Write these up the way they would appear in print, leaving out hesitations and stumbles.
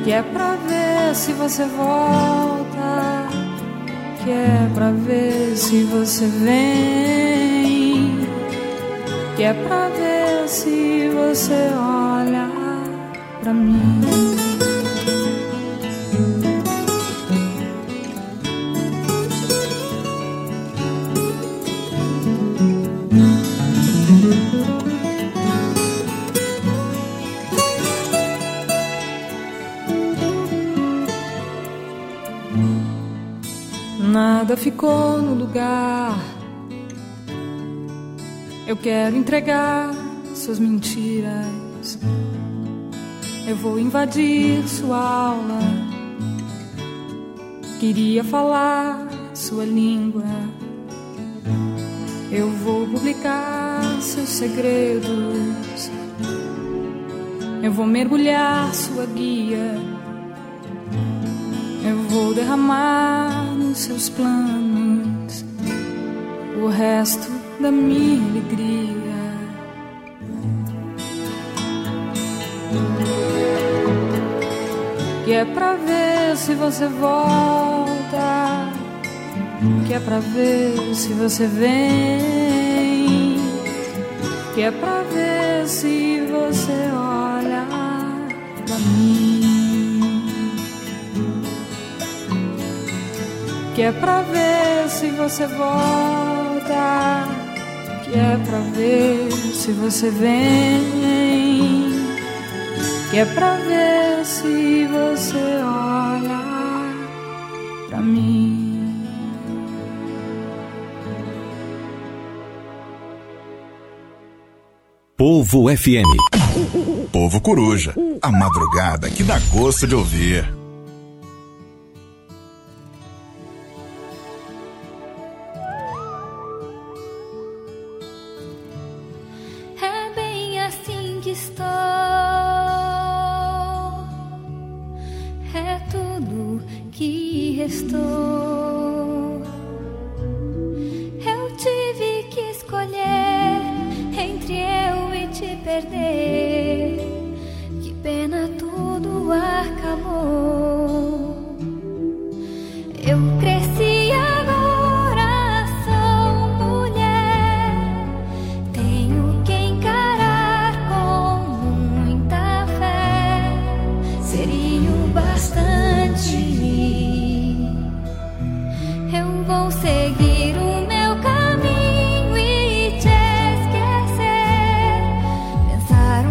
que é pra ver se você volta, que é pra ver se você vem, que é pra ver se você olha pra mim. Nada ficou no lugar. Eu quero entregar suas mentiras. Eu vou invadir sua aula. Queria falar sua língua. Eu vou publicar seus segredos. Eu vou mergulhar sua guia. Eu vou derramar nos seus planos o resto da minha alegria. Que é pra ver se você volta, que é pra ver se você vem, que é pra ver se você olha pra mim. Que é pra ver se você volta, que é pra ver se você vem, que é pra ver se você olha pra mim. Povo FM. Povo Coruja, a madrugada que dá gosto de ouvir. Eu tive que escolher entre eu e te perder. Que pena, tudo acabou. Eu cresci, agora sou mulher. Tenho que encarar com muita fé. Seria o bastante. Vou seguir o meu caminho e te esquecer. Pensar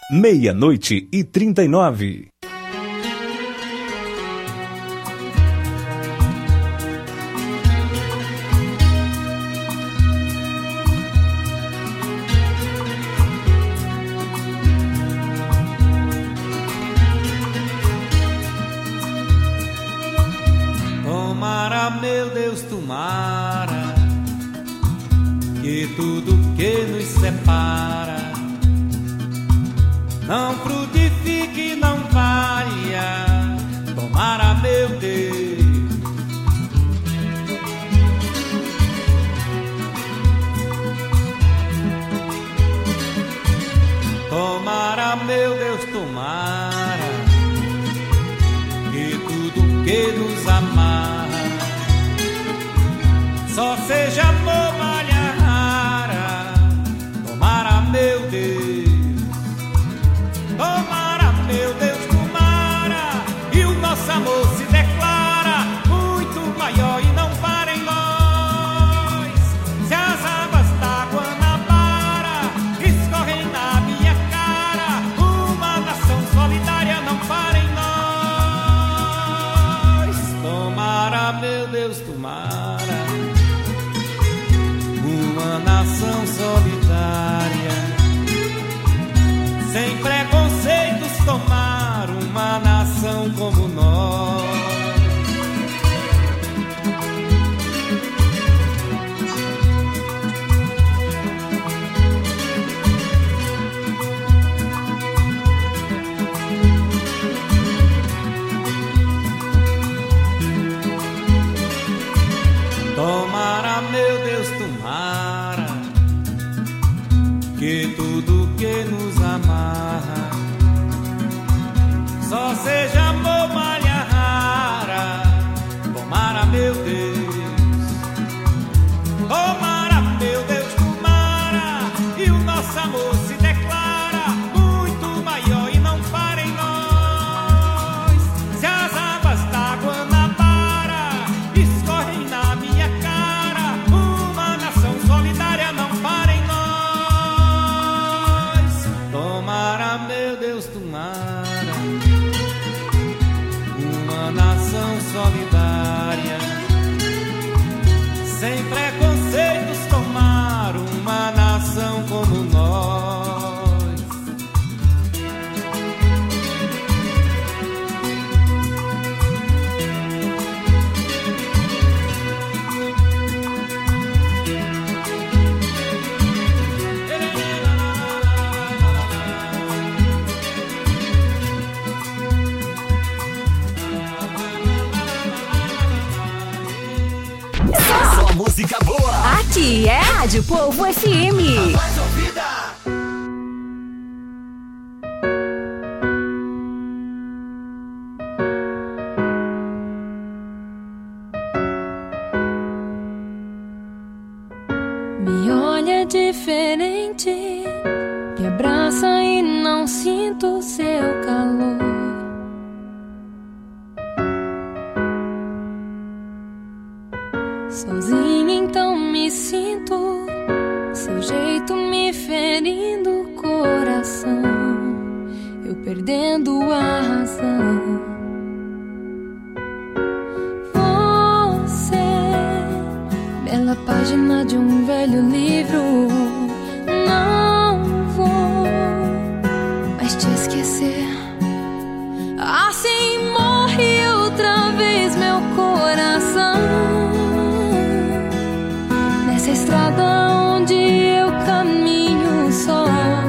meia-noite e 39. Tomara, meu Deus, tomara, que tudo que nos separa não frutifique, não valha. Tomara, meu Deus. Tomara, meu Deus, tomara, que tudo que nos amarra só seja amor, malha rara. Tomara, meu Deus. Tomara, meu Deus, tomara, e o nosso amor se declara muito maior e não para em nós. Se as águas da Guanabara escorrem na minha cara, uma nação solidária não para em nós. Tomara, meu Deus, tomara, uma nação solidária, sem preconceitos, tomar uma nação como nós. Tomara, meu Deus, tomara, que tudo que nos amarra só seja amor, malha rara. Tomara, meu Deus. Tomara, meu Deus, tomara, e o nosso amor se declara muito maior e não para em nós. Se as águas da Guanabara escorrem na minha cara, uma nação solidária não para em nós. Tomara, meu Deus, tomara, uma nação solidária, sem preconceitos, tomar uma nação como nós. Só música boa. Aqui é Rádio Povo FM. Mais ouvida. Me olha diferente, me abraça e não sinto seu calor. Sozinha então me sinto, seu jeito me ferindo o coração, eu perdendo a razão. Você, bela página de um velho livro, não vou mais te esquecer. Assim morre outra vez meu coração, nessa estrada onde eu caminho só,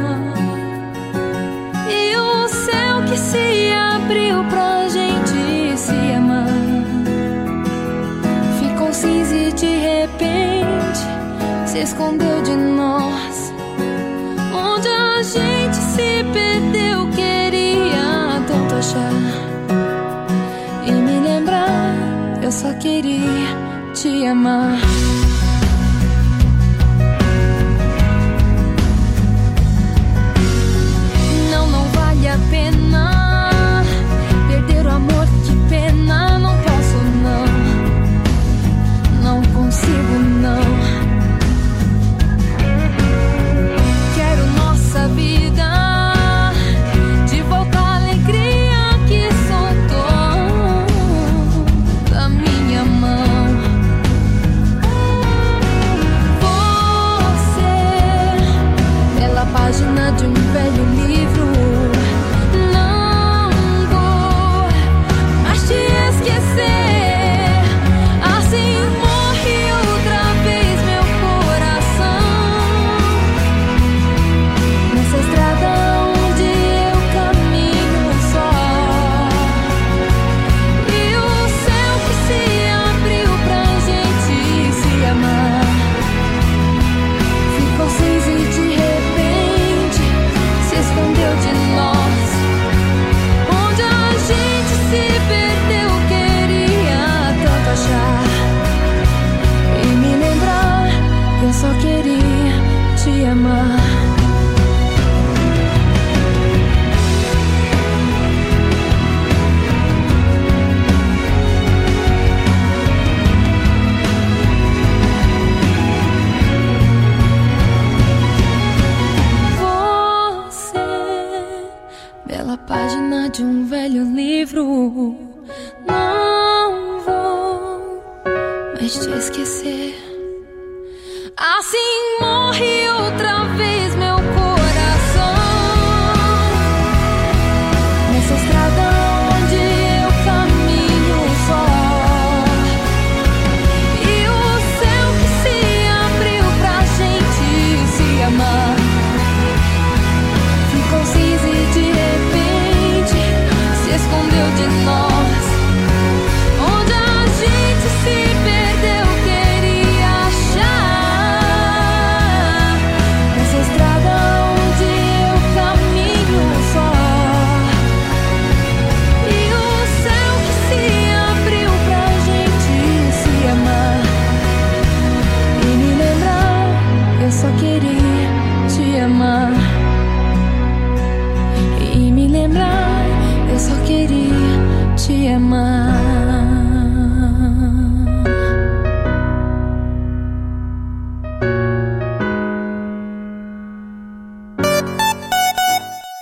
e o céu que se abriu pra gente se amar ficou cinza e de repente se escondeu de nós. Onde a gente se perdeu, queria tanto achar e me lembrar, eu só queria te amar. Não vale a pena perder o amor, que pena, não posso não consigo não. Quero nossa vida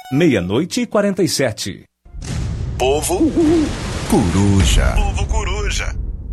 00 Povo Coruja. Povo Coruja.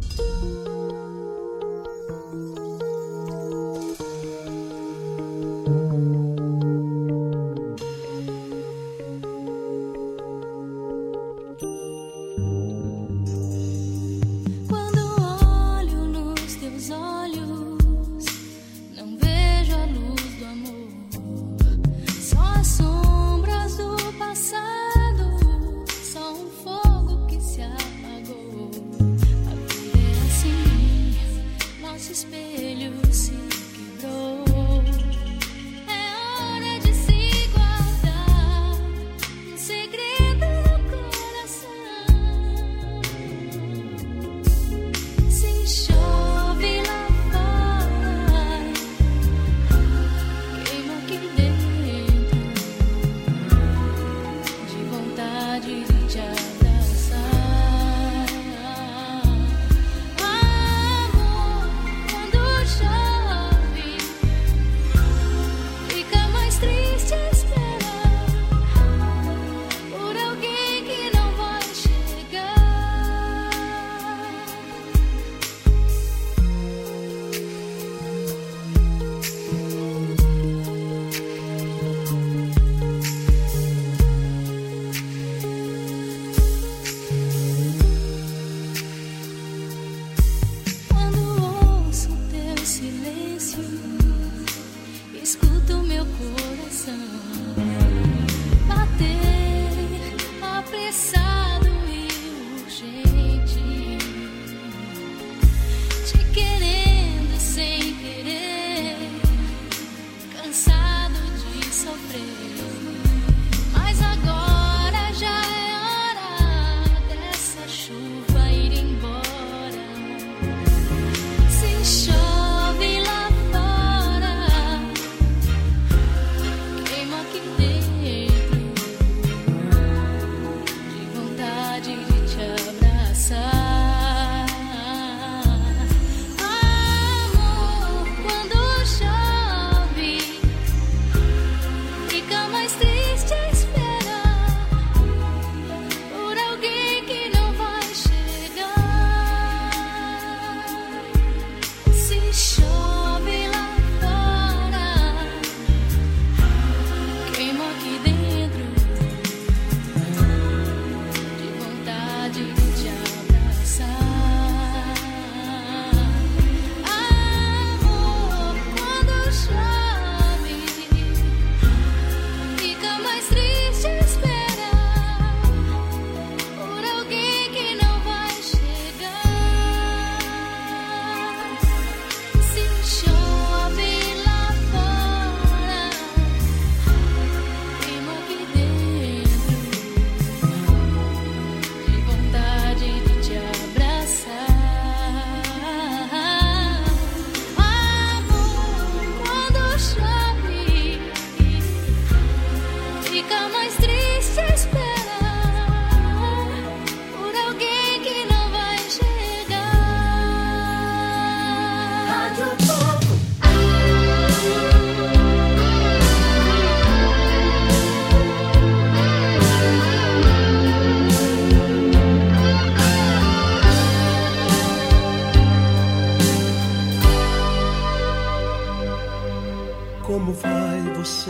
Como vai você?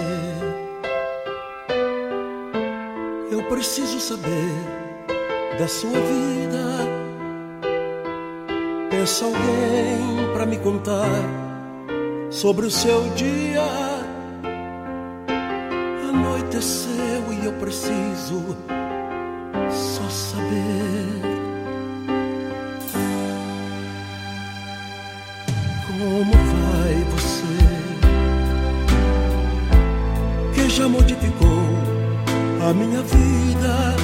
Eu preciso saber da sua vida. Pensa alguém pra me contar sobre o seu dia. Anoiteceu e eu preciso só saber como vai você, que já modificou a minha vida,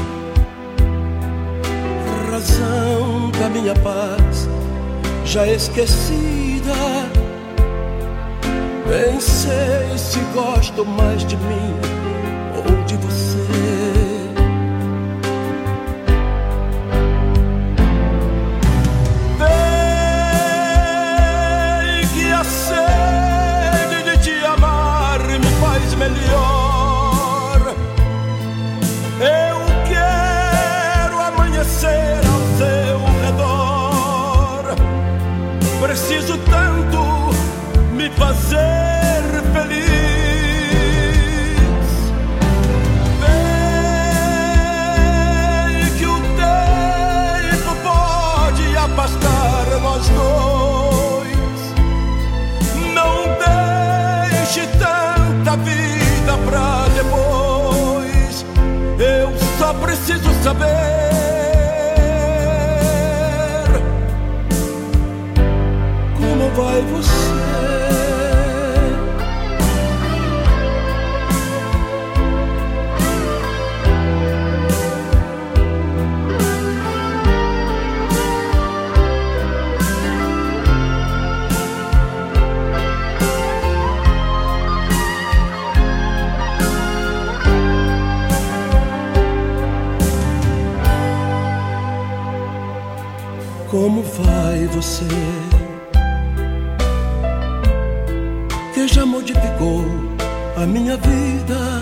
razão da minha paz já esquecida. Pensei se gosto mais de mim ou de você. Sei que a sede de te amar me faz melhor. preciso tanto me fazer feliz. Vem que o tempo pode afastar nós dois. Não deixe tanta vida pra depois. Eu só preciso saber como vai você. Como vai você, que já modificou a minha vida,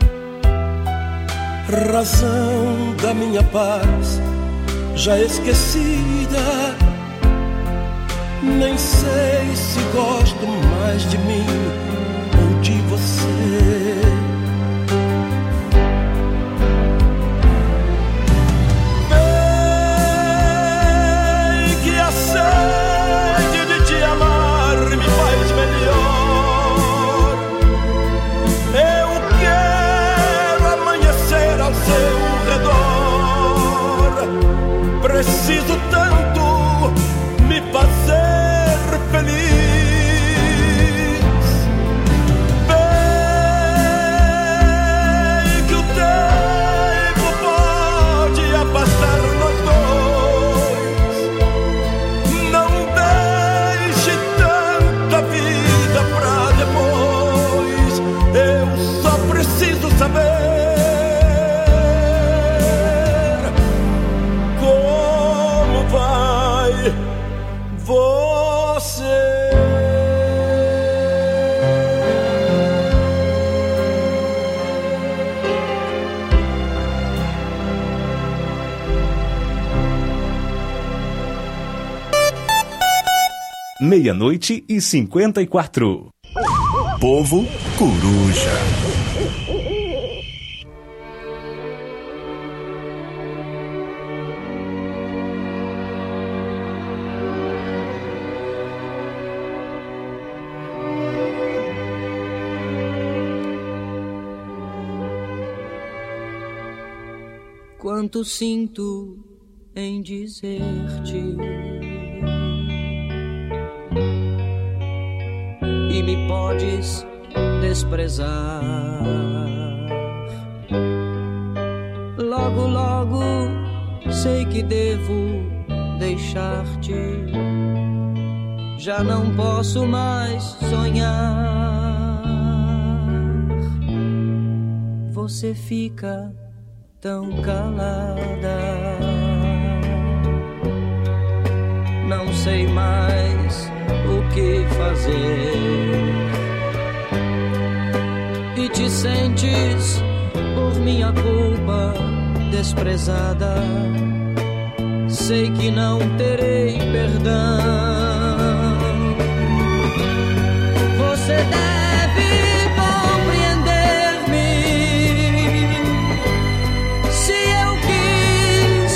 razão da minha paz já esquecida. Nem sei se gosto mais de mim ou de você. Preciso tanto me fazer feliz. Vem que o tempo pode afastar nós dois. Não deixe tanta vida pra depois. Eu só preciso saber você. Meia-noite e 54. Povo Coruja. Quanto sinto em dizer-te e me podes desprezar. Logo, logo sei que devo deixar-te. Já não posso mais sonhar. Você fica tão calada, não sei mais o que fazer. E te sentes por minha culpa desprezada. Sei que não terei perdão. Você deve compreender-me. Se eu quis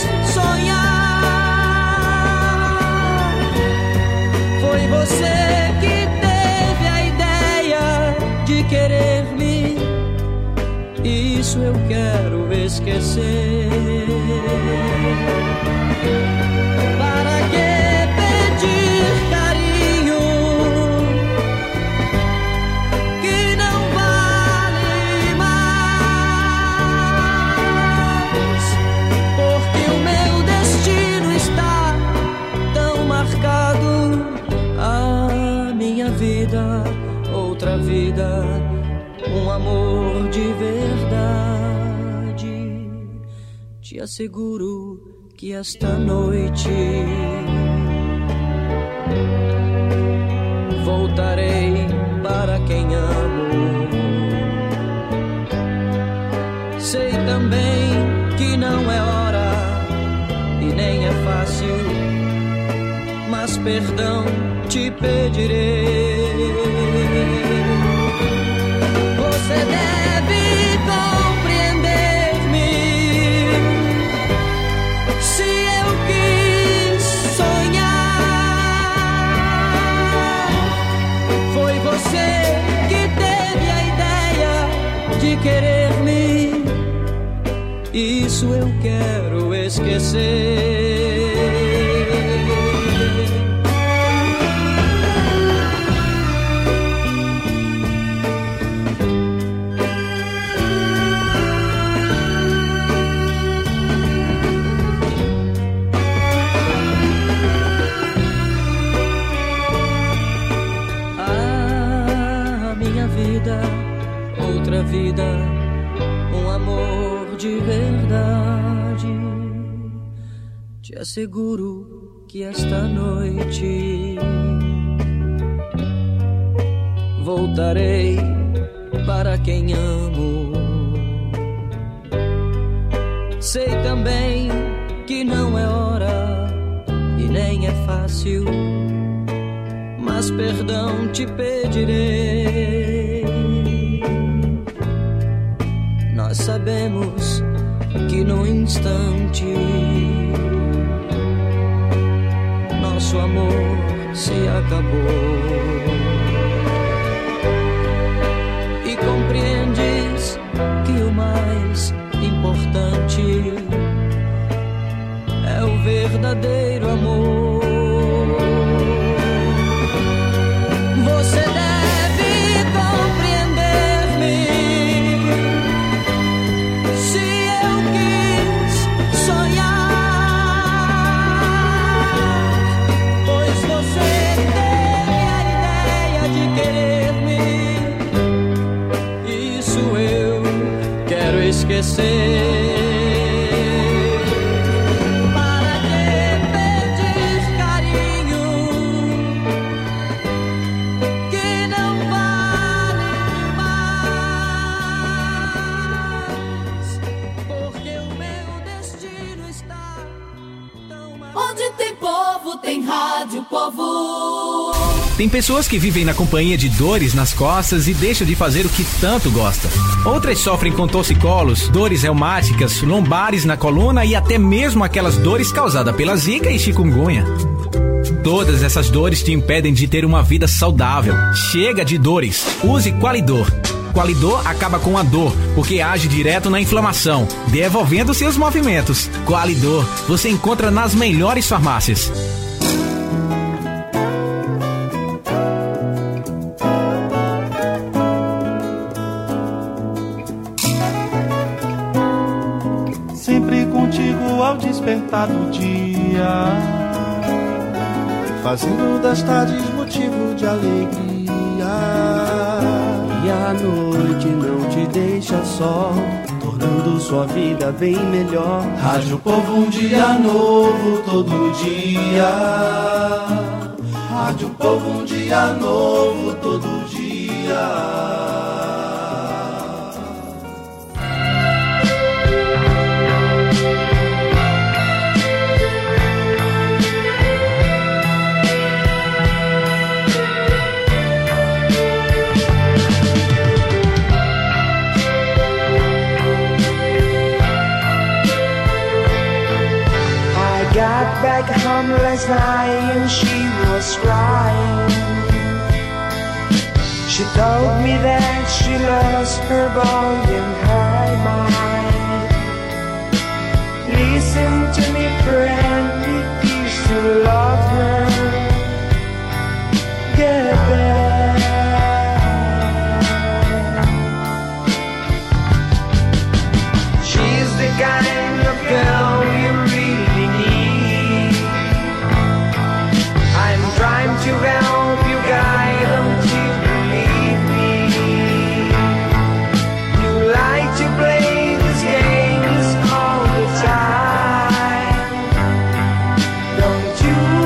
sonhar, foi você que teve a ideia de querer-me. Isso eu quero esquecer. Para que pedir carinho que não vale mais? Porque o meu destino está tão marcado. A minha vida, outra vida, um amor de verdade. Te asseguro que esta noite voltarei para quem amo. Sei também que não é hora e nem é fácil, mas perdão te pedirei. Você deve compreender-me. Se eu quis sonhar, foi você que teve a ideia de querer-me. Isso eu quero esquecer. Outra vida, um amor de verdade. Te asseguro que esta noite voltarei para quem amo. Sei também que não é hora e nem é fácil, mas perdão te pedirei. Nós sabemos que no instante nosso amor se acabou. E compreendes que o mais importante é o verdadeiro amor. Você deve compreender-me. Se eu quis sonhar, pois você teve a ideia de querer-me. Isso eu quero esquecer. Tem Rádio Povo. Tem pessoas que vivem na companhia de dores nas costas e deixam de fazer o que tanto gosta. Outras sofrem com torcicolos, dores reumáticas, lombares na coluna e até mesmo aquelas dores causadas pela zika e chikungunya. Todas essas dores te impedem de ter uma vida saudável. Chega de dores. Use Qualidor. Qualidor acaba com a dor, porque age direto na inflamação, devolvendo seus movimentos. Qualidor, você encontra nas melhores farmácias. Sempre contigo ao despertar do dia, fazendo das tardes motivo de alegria. E a noite não te deixa só, tornando sua vida bem melhor. Rádio Povo, um dia novo todo dia. Rádio Povo, um dia novo todo dia. Back home last night and she was crying. She told me that she lost her boy and her mind. Listen to me, friend, if you still love her, get back. She's the kind of girl you really need. Trying to help you guide them to believe me. You like to play these games all the time. Don't you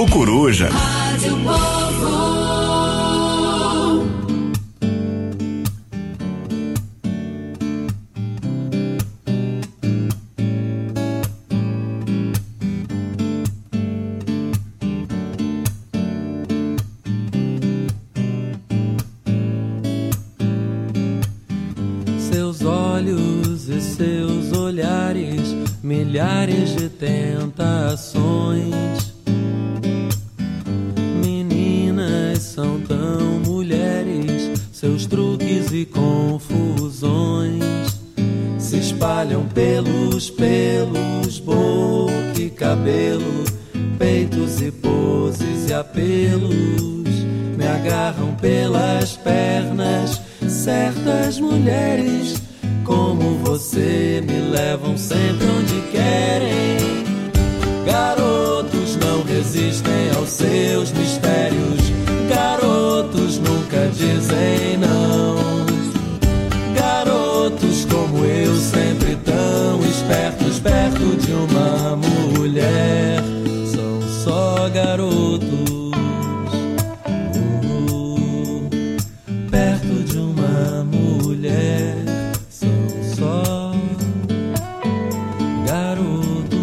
Povo Coruja. Rádio Povo. Seus olhos e seus olhares, milhares de tentações. Meninas são tão mulheres, seus truques e confusões se espalham pelos pelos, boca e cabelo, peitos e poses e apelos. Me agarram pelas pernas, certas mulheres como você me levam sempre onde querem. Garotos não resistem aos seus mistérios, garotos nunca dizem não. Garotos como eu, sempre tão espertos, perto de uma mulher, são só garotos. Perto de uma mulher, são só garotos.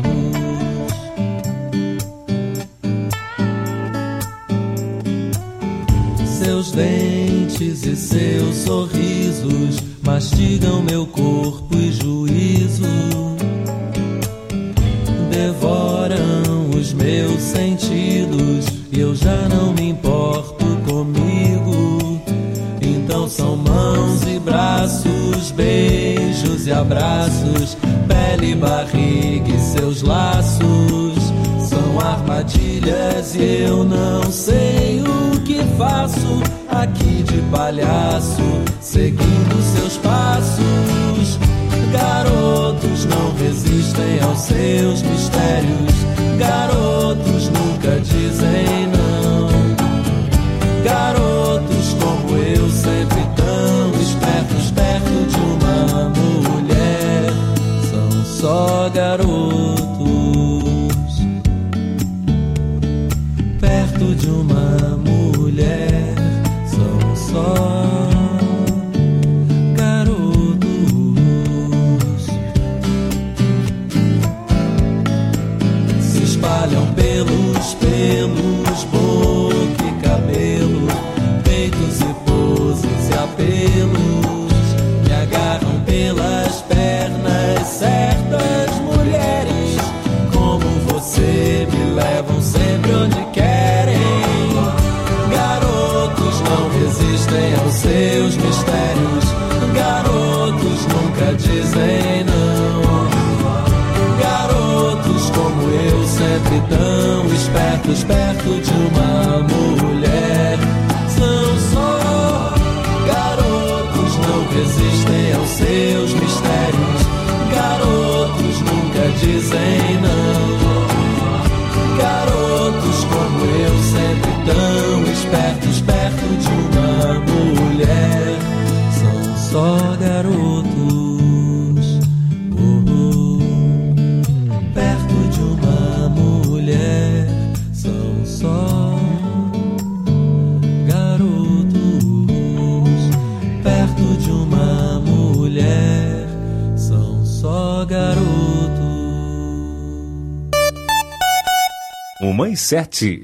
Seus dentes e seus sorrisos mastigam meu corpo e juízo, devoram os meus sentidos e eu já não me importo comigo. Então são mãos e braços, beijos e abraços, pele e barriga e seus laços. São armadilhas e eu não sei o que faço aqui de palhaço, seguindo seus passos. Garotos não resistem aos seus mistérios, garotos nunca dizem não. Garotos como eu, sempre tão espertos, perto de uma mulher, são só garotos. Perto de uma mulher, são só garotos. Se espalham pelos pelos, boca e cabelo, peitos e poses e apelos. Me agarram pelas pernas, certas mulheres como você me levam sempre onde querem. Garotos não resistem aos seus mistérios, garotos nunca dizem não. Garotos como eu, sempre tão espertos, perto de uma mulher, são só garotos, não resistem aos seus mistérios, garotos nunca dizem não. Garotos como eu, sempre tão espertos, perto de uma mulher, são só garotos. Perto de uma mulher, são só garotos. Perto de uma mulher, são só garotos. 1h07.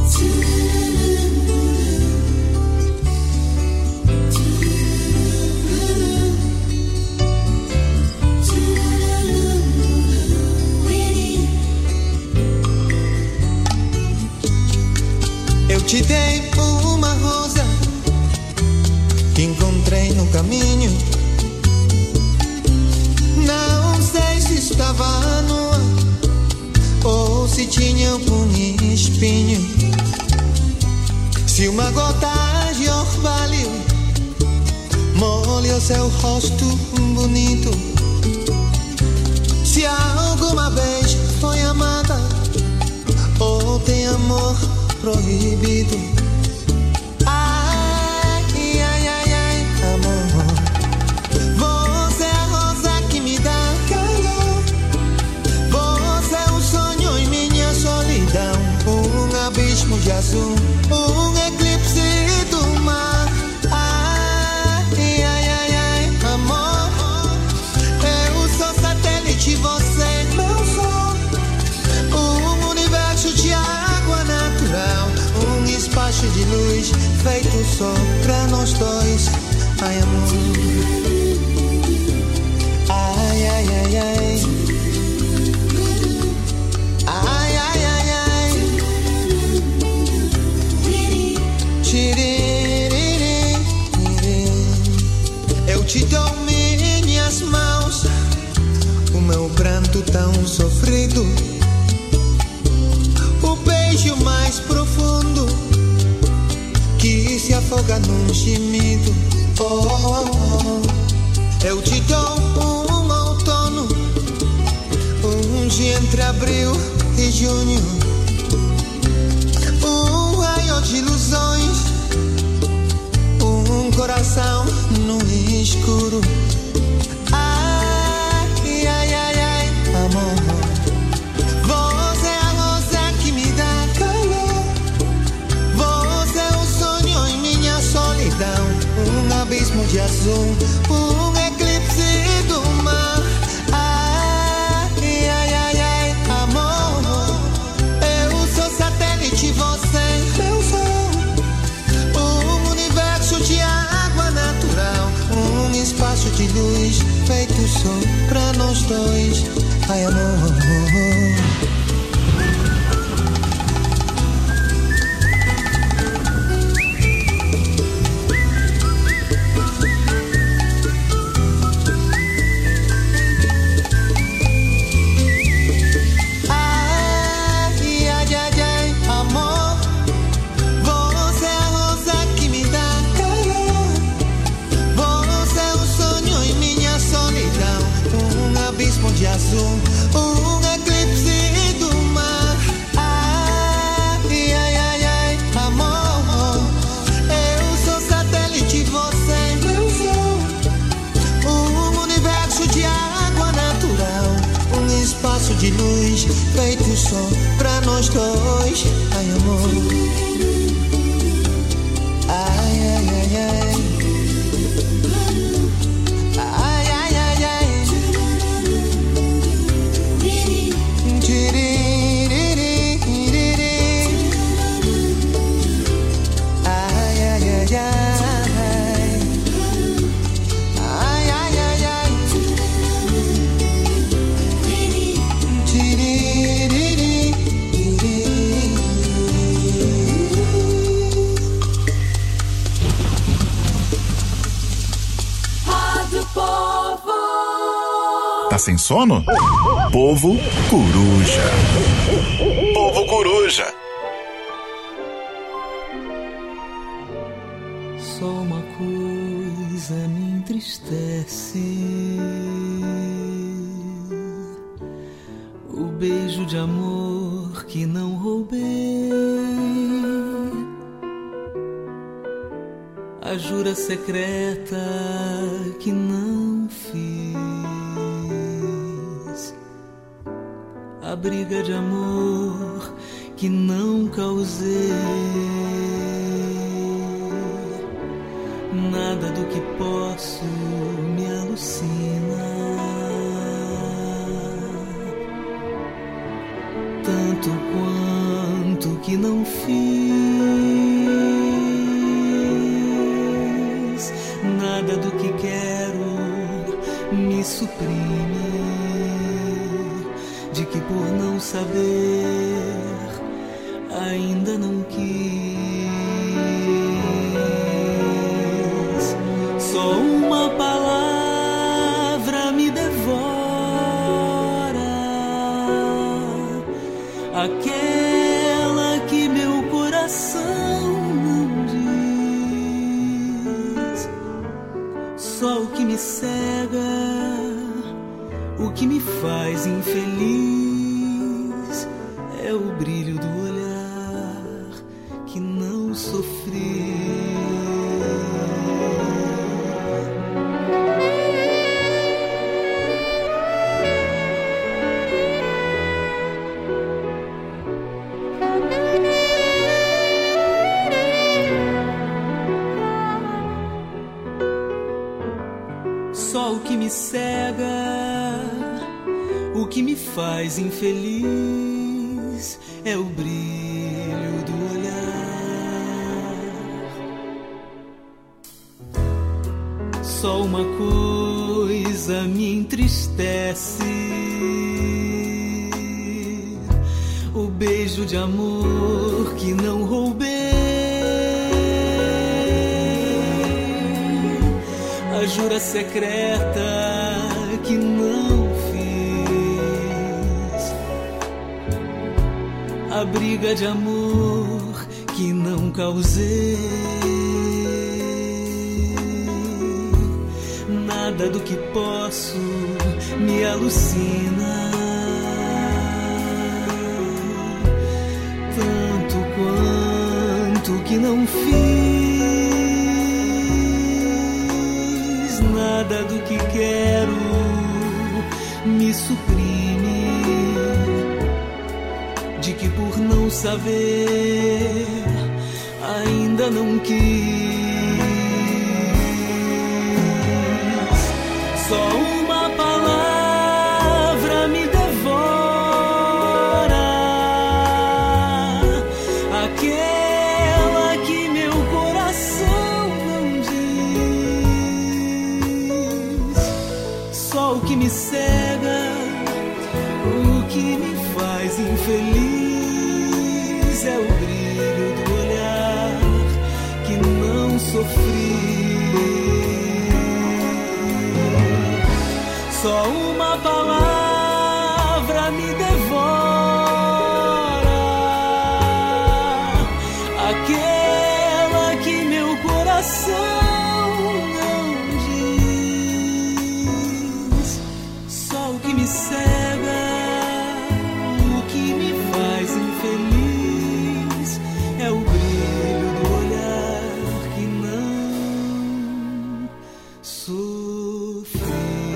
Eu te dei uma rosa que encontrei no caminho. Não sei se estava nua ou se tinha algum espinho. Se uma gota de orvalho molha o seu rosto bonito, se alguma vez foi amada ou tem amor proibido. Ai, ai, ai, ai, amor, você é a rosa que me dá calor. Você é o sonho em minha solidão. só pra nós dois. Ai, amor. Ai, ai, ai, ai. Ai, ai, ai, ai. Tiririri. Eu te dou minhas mãos, o meu pranto tão sofrido, o beijo mais profundo que se afoga num gemido. Oh, oh, oh. Eu te dou um outono, um dia entre abril e junho, um raio de ilusões, um coração no escuro. Ai, ai, ai, ai, amor. Você é a rosa que me dá calor, você é o sonho em minha solidão, um abismo de azul, um eclipse do mar. Ai, ai, ai, ai, amor. Eu sou satélite, você eu sou um universo de água natural, um espaço de luz feito só pra nós dois. Ai, amor. De azul, um eclipse do mar. Ai, ai, ai, ai, amor. Eu sou satélite, você eu sou um universo de água natural, um espaço de luz feito só pra nós dois. Ai, amor. Ai, ai, ai, ai. Tá sem sono? Povo Coruja. Povo Coruja. Só uma coisa me entristece: o beijo de amor que não roubei, a jura secreta que não fiz, a briga de amor que não causei. Nada do que posso me alucina, tanto quanto que não fiz. Nada do que quero me suprime, de que por não saber ainda não quis. Só uma palavra me devora, aquela que meu coração não diz. Só o que me cega, o que me faz infeliz, é o brilho do olhar que não sofri. Só o que me cega, o que me faz infeliz, é o brilho do olhar Só uma coisa me entristece: o beijo de amor que não roubei, a jura secreta que não fiz, a briga de amor que não causei. Nada do que posso me alucina, tanto quanto que não fiz. Nada do que quero me suprime, de que por não saber ainda não quis. Só uma palavra me devora, aquela que meu coração não diz. Só o que me cega, o que me faz infeliz é o brilho do olhar que não sofri. Só uma palavra me devora, aquela que meu coração não diz. Só o que me cega, o que me faz infeliz é o brilho do olhar que não sofre.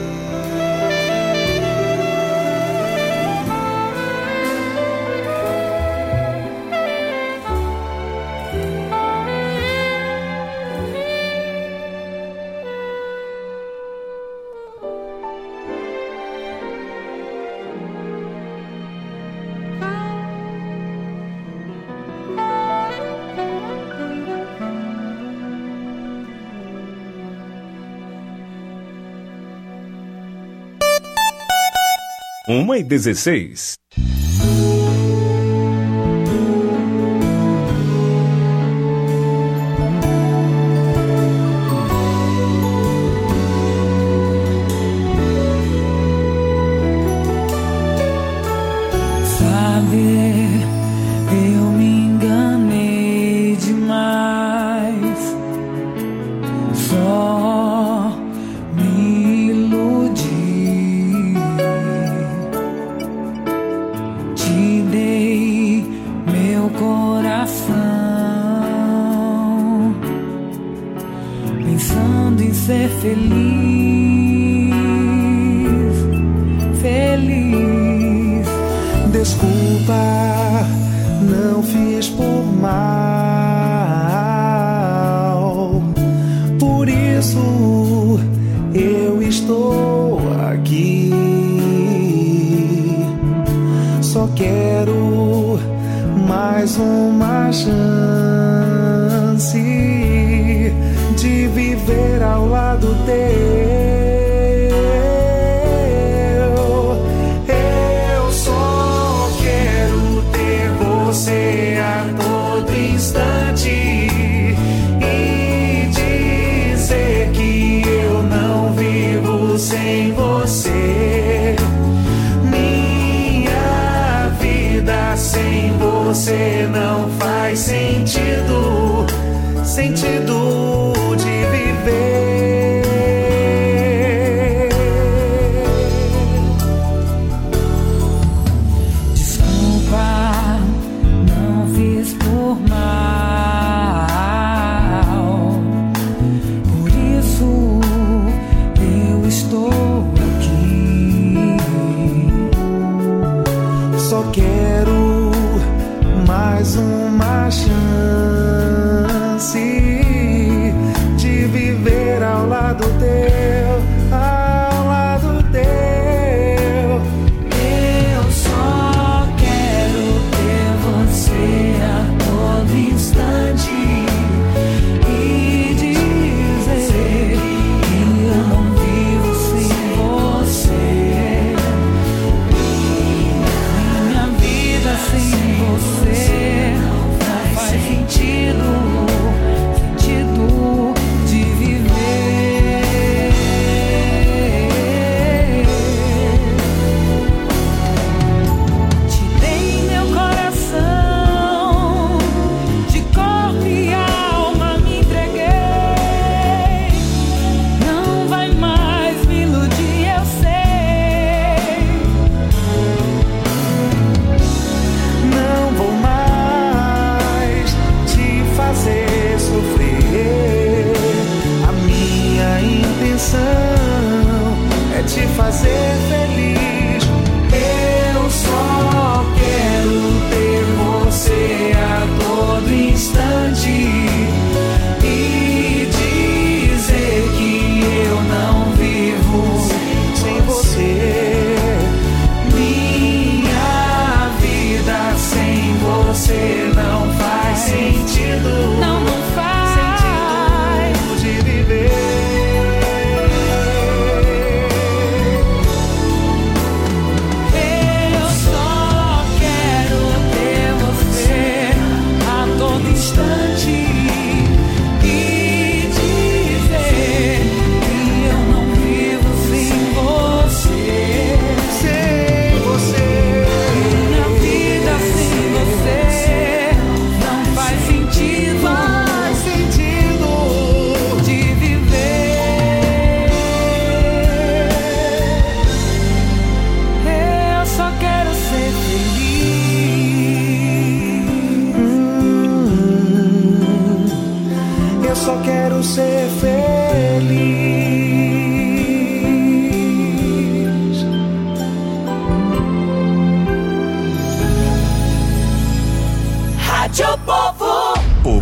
Uma e 16. Sabe, eu me enganei demais, só me iludi. Te dei meu coração, pensando em ser feliz, feliz. Desculpa, não fiz por mal, por isso eu estou aqui. Só quero mais uma chance de viver ao lado teu. Você a todo instante e dizer que eu não vivo sem você. Minha vida sem você não faz sentido, sentido de viver. Só quero mais uma chance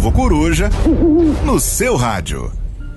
Povo Coruja no seu rádio.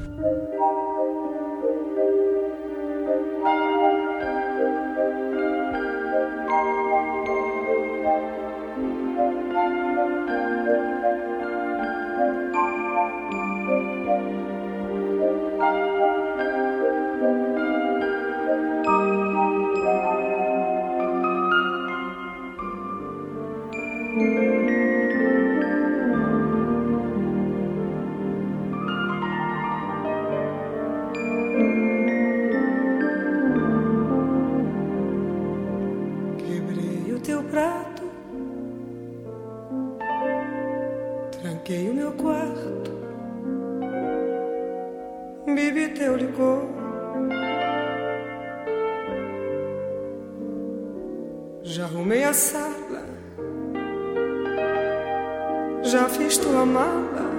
Já arrumei a sala, já fiz tua mala,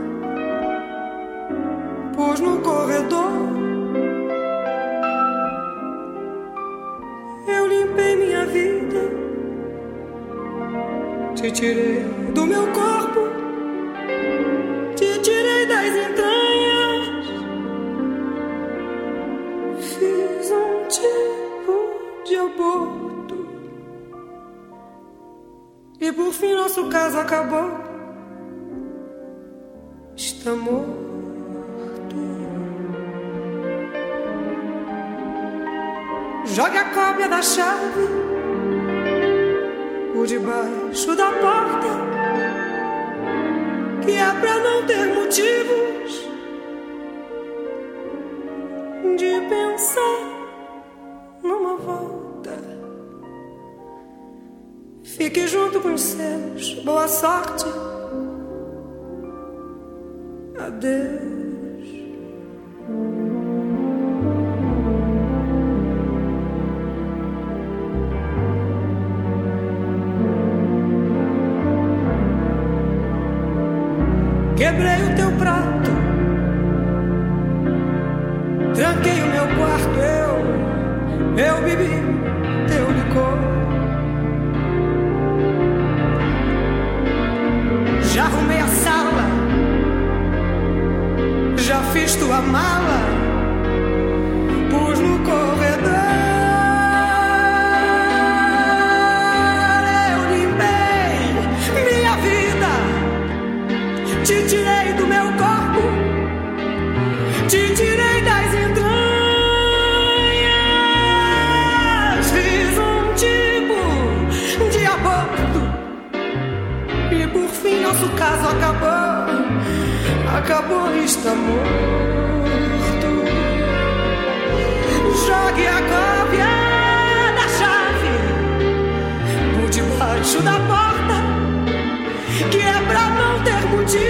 pus no corredor. Eu limpei minha vida, te tirei do meu corpo, te tirei das entranhas, fiz um tipo de aborto. E por fim nosso caso acabou. Está morto. Jogue a cópia da chave por debaixo da porta, que é pra não ter motivos de pensar numa volta. Fique junto com os seus, boa sorte, adeus. Quebrei o teu prato, tranquei o meu quarto, eu bebi teu licor. Já arrumei a sala, já fiz tua mala, pus no corredor. Eu limpei minha vida, te tirei do meu corpo, te tirei das entranhas, fiz um tipo de aborto. E por fim nosso caso acabou, está morto. Jogue a cópia da chave por debaixo da porta, que é pra não ter motivos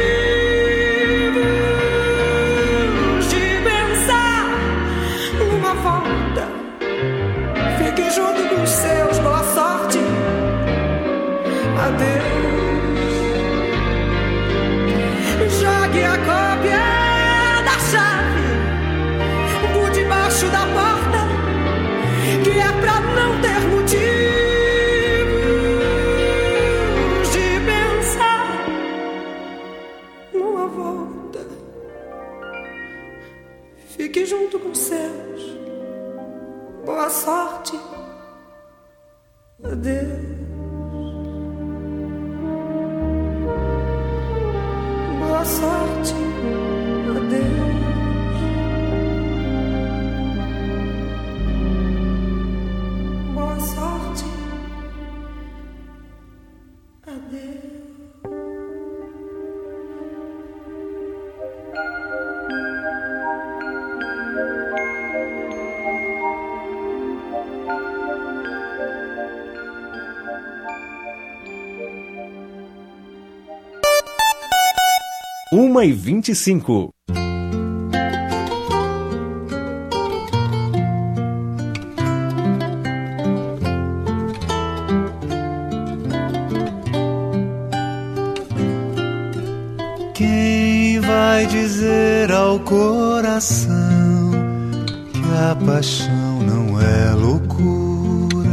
de pensar numa volta. Fique junto com os seus, boa sorte, adeus. Jogue a cópia da chave por debaixo da porta, que é pra não ter motivos de pensar numa volta. Fique junto com os seus, boa sorte, adeus. Boa sorte, adeus. Boa sorte, adeus. Uma e 25. Quem vai dizer ao coração que a paixão não é loucura,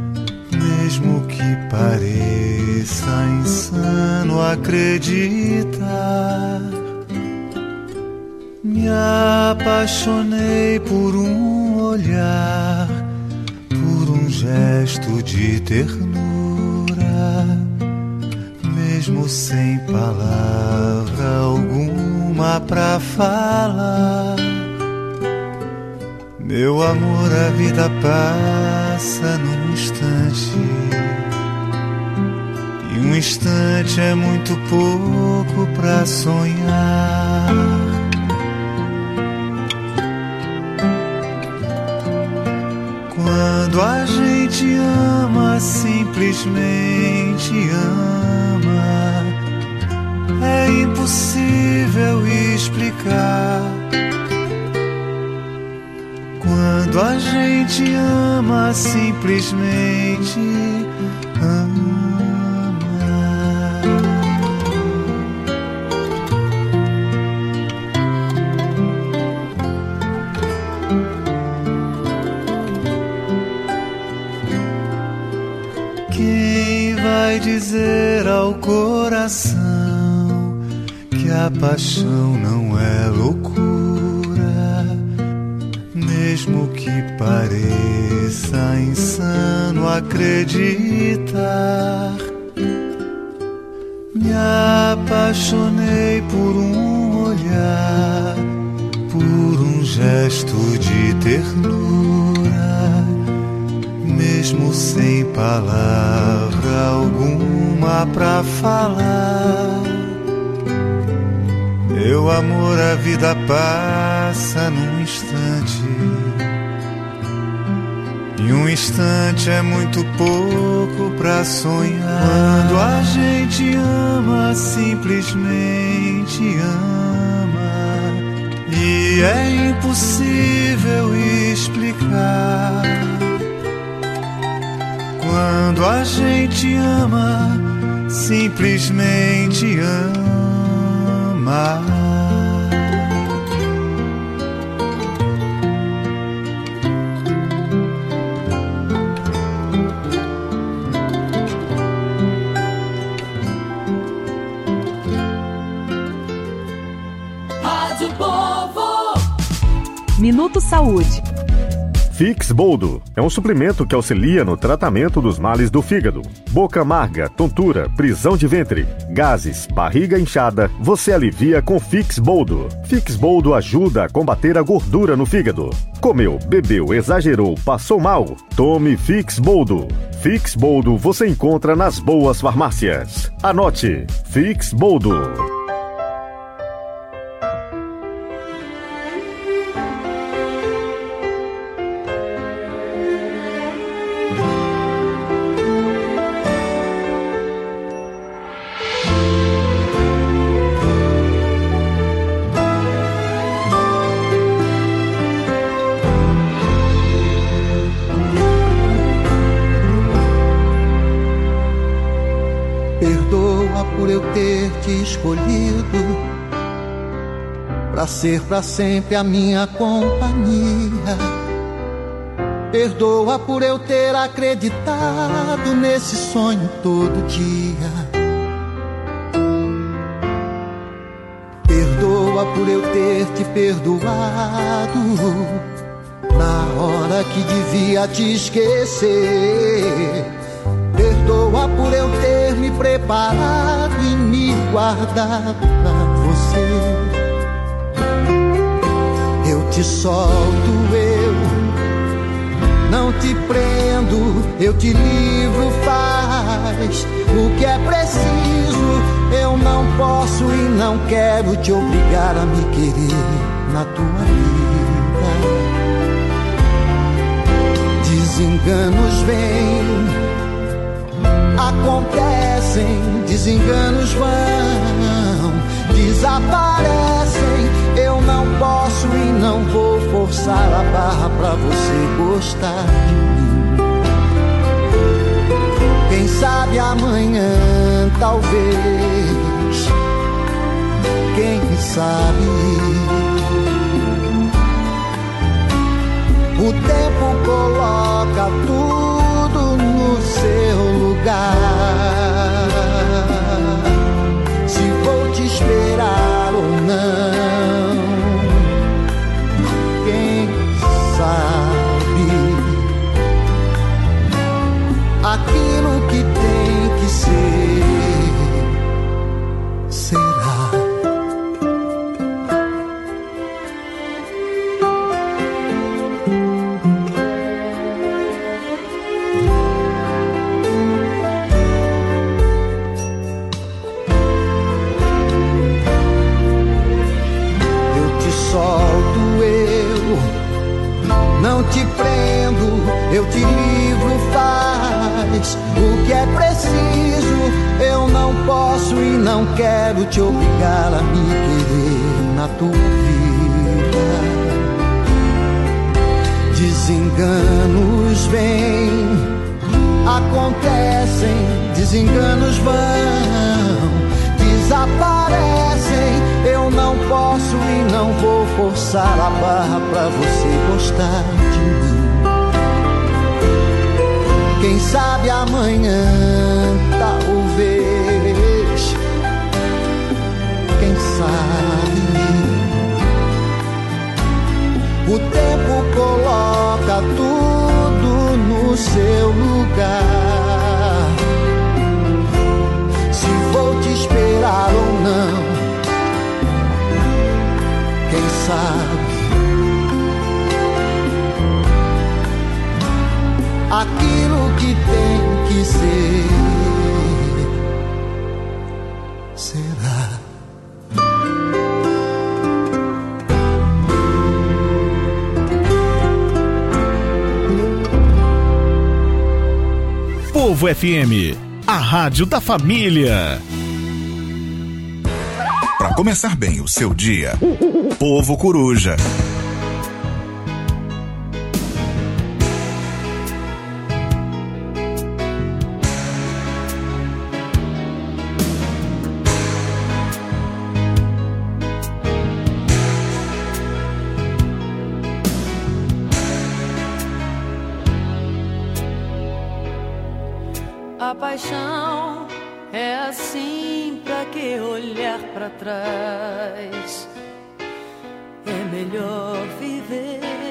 mesmo que pareça insano acreditar Me apaixonei por um olhar, por um gesto de ternura, mesmo sem palavra alguma pra falar. Meu amor, a vida passa num instante, e um instante é muito pouco pra sonhar. Quando a gente ama, simplesmente ama, é impossível explicar. Quando a gente ama, simplesmente ama. Quem vai dizer ao coração que a paixão não é loucura? Mesmo que pareça insano acreditar, me apaixonei por um olhar, por um gesto de ternura, mesmo sem palavra alguma pra falar. Meu amor, a vida passa num instante, e um instante é muito pouco pra sonhar. Quando a gente ama, simplesmente ama, e é impossível explicar. Quando a gente ama, simplesmente ama. Rádio Povo. Minuto Saúde. Fix Boldo é um suplemento que auxilia no tratamento dos males do fígado. Boca amarga, tontura, prisão de ventre, gases, barriga inchada, você alivia com Fix Boldo. Fix Boldo ajuda a combater a gordura no fígado. Comeu, bebeu, exagerou, passou mal? Tome Fix Boldo. Fix Boldo você encontra nas boas farmácias. Anote: Fix Boldo. Por eu ter te escolhido pra ser pra sempre a minha companhia. Perdoa por eu ter acreditado nesse sonho todo dia. Perdoa por eu ter te perdoado na hora que devia te esquecer. Perdoa por eu ter me preparado e me guardado pra você. Eu te solto, eu não te prendo, eu te livro, faz o que é preciso. Eu não posso e não quero te obrigar a me querer na tua vida. Desenganos vêm, acontecem, desenganos vão, desaparecem. Eu não posso e não vou forçar a barra pra você gostar de mim. Quem sabe amanhã, talvez, quem sabe. O tempo coloca tudo no seu lugar. Se vou te esperar te prendo, eu te livro, faz o que é preciso. Eu não posso e não quero te obrigar a me querer na tua vida. Desenganos vêm, acontecem, desenganos vão, desaparecem. Eu não posso e não vou forçar a barra pra você gostar de mim. Quem sabe amanhã, talvez, quem sabe. O tempo coloca tudo no seu lugar. Se vou te esperar ou não, quem sabe. Aquilo que tem que ser, será. Povo FM, a rádio da família. Para começar bem o seu dia, Povo Coruja. A paixão é assim, pra que olhar pra trás? É melhor viver